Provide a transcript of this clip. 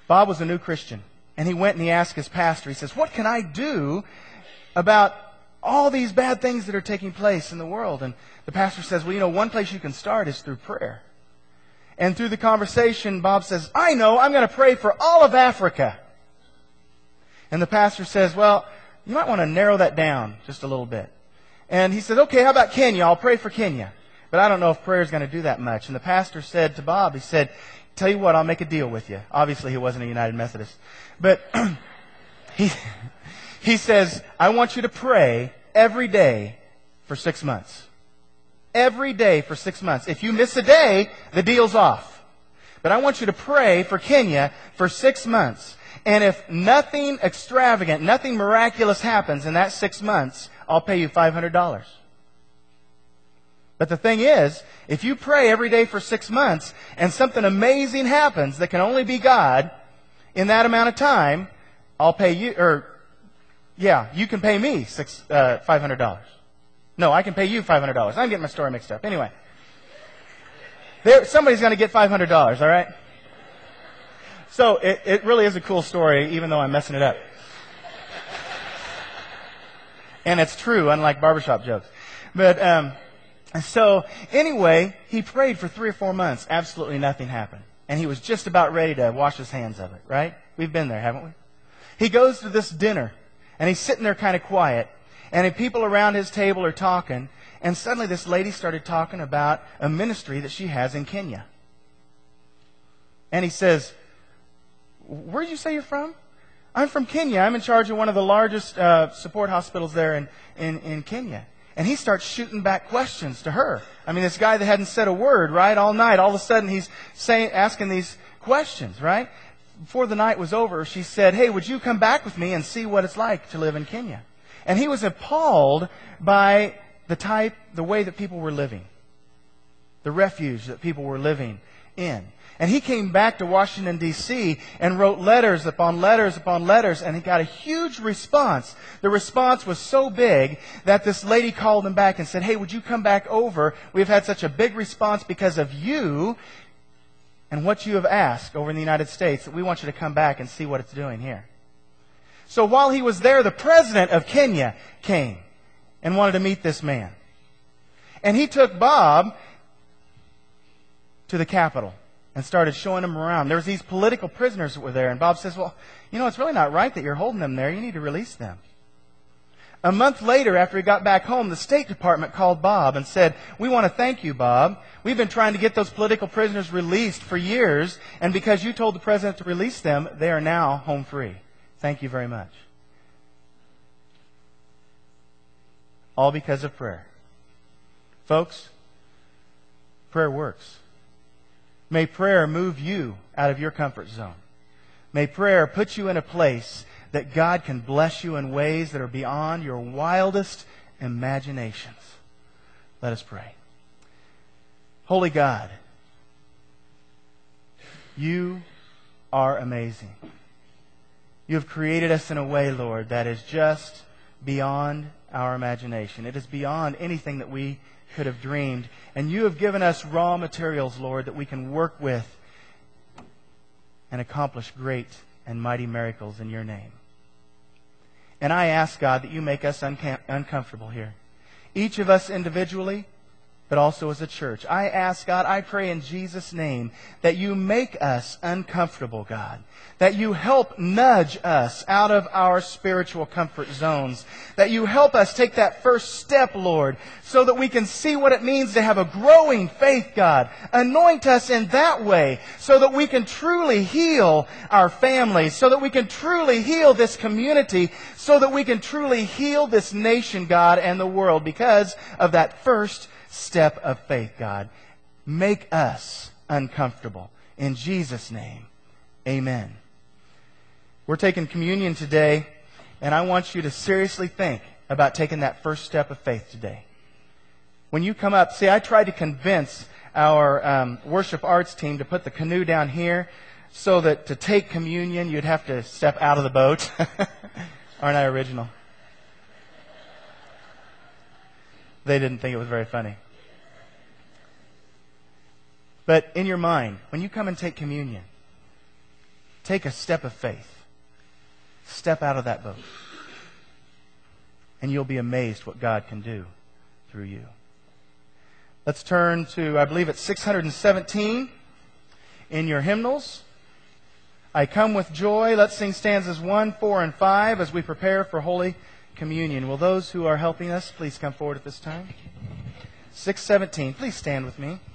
Bob was a new Christian. And he went and he asked his pastor, he says, what can I do about all these bad things that are taking place in the world? And the pastor says, well, one place you can start is through prayer. And through the conversation, Bob says, I know, I'm going to pray for all of Africa. And the pastor says, well, you might want to narrow that down just a little bit. And he said, okay, how about Kenya? I'll pray for Kenya. But I don't know if prayer is going to do that much. And the pastor said to Bob, he said, tell you what, I'll make a deal with you. Obviously, he wasn't a United Methodist. But he says, I want you to pray every day for 6 months. Every day for 6 months. If you miss a day, the deal's off. But I want you to pray for Kenya for 6 months. And if nothing extravagant, nothing miraculous happens in that 6 months, I'll pay you $500. But the thing is, if you pray every day for 6 months and something amazing happens that can only be God in that amount of time, I'll pay you, you can pay me $500. No, I can pay you $500. I'm getting my story mixed up. Anyway, somebody's going to get $500, all right? So it really is a cool story, even though I'm messing it up. And it's true, unlike barbershop jokes. But so anyway, he prayed for 3 or 4 months. Absolutely nothing happened. And he was just about ready to wash his hands of it, right? We've been there, haven't we? He goes to this dinner, and he's sitting there kind of quiet. And the people around his table are talking. And suddenly this lady started talking about a ministry that she has in Kenya. And he says, where did you say you're from? I'm from Kenya. I'm in charge of one of the largest support hospitals there in Kenya. And he starts shooting back questions to her. I mean, this guy that hadn't said a word, right, all night, all of a sudden he's asking these questions, right? Before the night was over, she said, hey, would you come back with me and see what it's like to live in Kenya? And he was appalled by the way that people were living, the refuge that people were living in. And he came back to Washington, D.C. and wrote letters upon letters upon letters, and he got a huge response. The response was so big that this lady called him back and said, hey, would you come back over? We've had such a big response because of you and what you have asked over in the United States that we want you to come back and see what it's doing here. So while he was there, the president of Kenya came and wanted to meet this man. And he took Bob to the Capitol and started showing him around. There was these political prisoners that were there. And Bob says, well, it's really not right that you're holding them there. You need to release them. A month later, after he got back home, the State Department called Bob and said, we want to thank you, Bob. We've been trying to get those political prisoners released for years. And because you told the president to release them, they are now home free. Thank you very much. All because of prayer. Folks, prayer works. May prayer move you out of your comfort zone. May prayer put you in a place that God can bless you in ways that are beyond your wildest imaginations. Let us pray. Holy God, you are amazing. You have created us in a way, Lord, that is just beyond our imagination. It is beyond anything that we could have dreamed. And you have given us raw materials, Lord, that we can work with and accomplish great and mighty miracles in your name. And I ask, God, that you make us uncomfortable here. Each of us individually, but also as a church. I ask, God, I pray in Jesus' name that you make us uncomfortable, God. That you help nudge us out of our spiritual comfort zones. That you help us take that first step, Lord, so that we can see what it means to have a growing faith, God. Anoint us in that way so that we can truly heal our families, so that we can truly heal this community, so that we can truly heal this nation, God, and the world because of that first step of faith, God. Make us uncomfortable. In Jesus' name, amen. We're taking communion today, and I want you to seriously think about taking that first step of faith today. When you come up, see, I tried to convince our worship arts team to put the canoe down here so that to take communion, you'd have to step out of the boat. Aren't I original? They didn't think it was very funny. But in your mind, when you come and take communion, take a step of faith. Step out of that boat. And you'll be amazed what God can do through you. Let's turn to, I believe it's 617 in your hymnals. I Come With Joy. Let's sing stanzas 1, 4, and 5 as we prepare for Holy Communion. Will those who are helping us please come forward at this time? 617. Please stand with me.